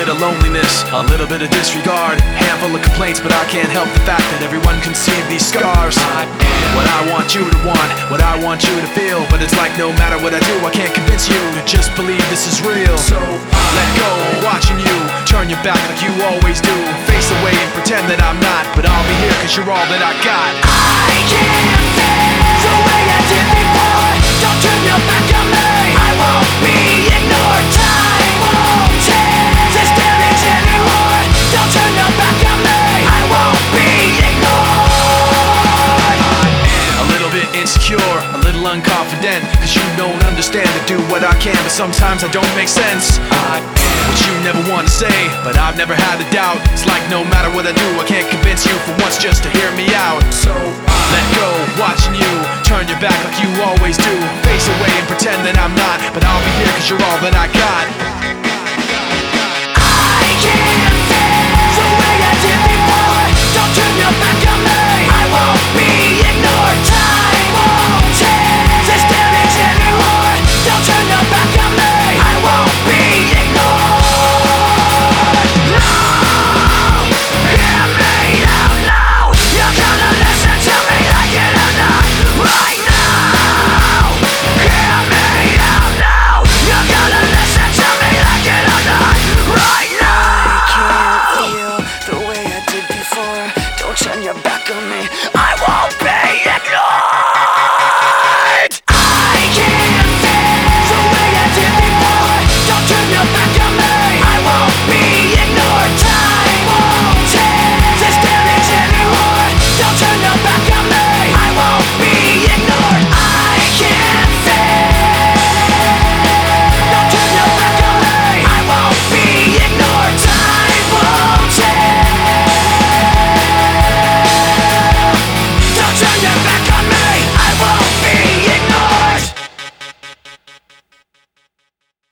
bit of loneliness, a little bit of disregard, handful of complaints, but I can't help the fact that everyone can see these scars. I am what I want you to want, what I want you to feel, but it's like no matter what I do, I can't convince you to just believe this is real. So let go, watching you turn your back like you always do, face away and pretend that I'm not, but I'll be here cause you're all that I got. I can't feel the way I did before. Don't turn your back on me, I won't be ignored. Time won't change this damage anymore. Don't turn your back on me, I won't be ignored. A little bit insecure, a little unconfident, cause you don't understand to do what I can, but sometimes I don't make sense. I am what you never want to say, but I've never had a doubt. It's like no matter what I do, I can't convince you for once just to hear me out. So let go, watching you turn your back like you always do, face away and pretend that I'm not, but I'll be here cause you're all that I got.